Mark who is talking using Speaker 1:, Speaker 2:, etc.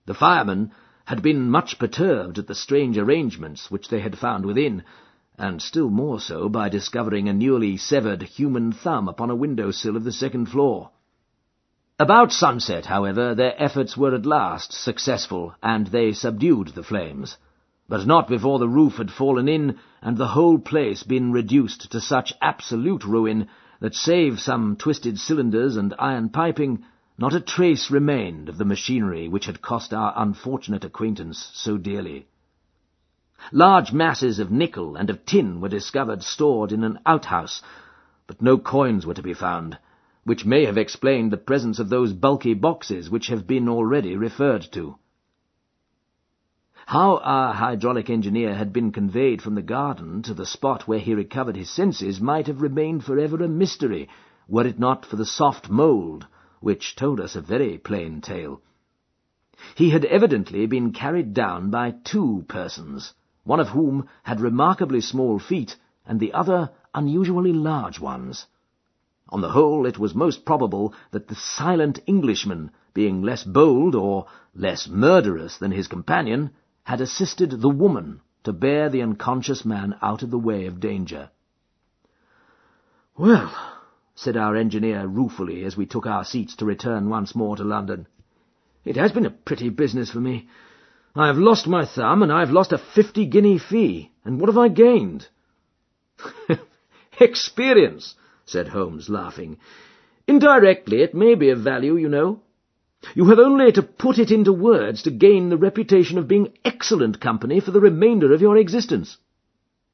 Speaker 1: The firemen had been much perturbed at the strange arrangements which they had found within, and still more so by discovering a newly severed human thumb upon a window-sill of the second floor. About sunset, however, their efforts were at last successful, and they subdued the flames, but not before the roof had fallen in and the whole place been reduced to such absolute ruin that, save some twisted cylinders and iron piping, not a trace remained of the machinery which had cost our unfortunate acquaintance so dearly. Large masses of nickel and of tin were discovered stored in an outhouse, but no coins were to be found, which may have explained the presence of those bulky boxes which have been already referred to. How our hydraulic engineer had been conveyed from the garden to the spot where he recovered his senses might have remained forever a mystery, were it not for the soft mould, which told us a very plain tale. He had evidently been carried down by 2 persons, one of whom had remarkably small feet, and the other unusually large ones. On the whole, it was most probable that the silent Englishman, being less bold or less murderous than his companion, had assisted the woman to bear the unconscious man out of the way of danger. "Well," said our engineer ruefully as we took our seats to return once more to London, "it has been a pretty business for me. I have lost my thumb, and I have lost a 50-guinea fee, and what have I gained?" "Experience," said Holmes, laughing. "Indirectly it may be of value, you know. You have only to put it into words to gain the reputation of being excellent company for the remainder of your existence."